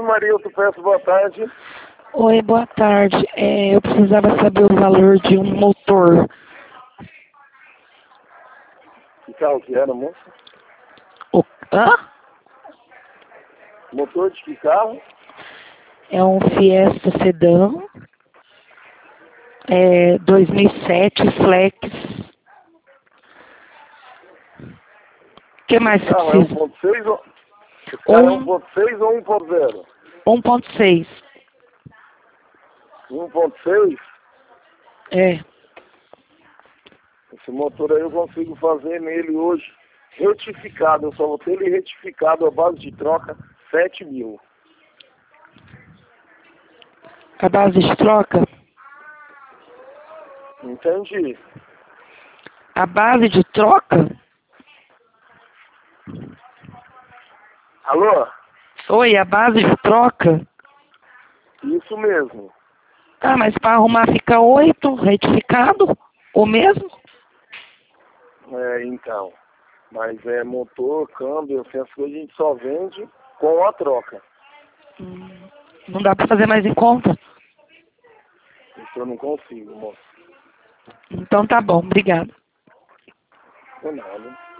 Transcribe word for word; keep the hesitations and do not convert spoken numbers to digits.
Maria, eu peço boa tarde. Oi, boa tarde. É, eu precisava saber o valor de um motor. Que carro que era, moça? O, hã? Motor de que carro? É um Fiesta Sedan. É dois mil e sete, Flex. O que mais Esse você carro é precisa? um ponto seis ou... Esse carro é um ponto seis ou um ponto zero? um ponto seis. um ponto seis? É. Esse motor aí eu consigo fazer nele hoje retificado. Eu só vou ter ele retificado a base de troca sete mil. A base de troca? Entendi. A base de troca? Alô? Oi, a base de troca? Isso mesmo. Ah, mas para arrumar fica oito, retificado? O mesmo? É, então. Mas é motor, câmbio, essas coisas a gente só vende com a troca. Hum, não dá para fazer mais em conta? Isso eu não consigo, moço. Então tá bom, obrigada. Não, nada.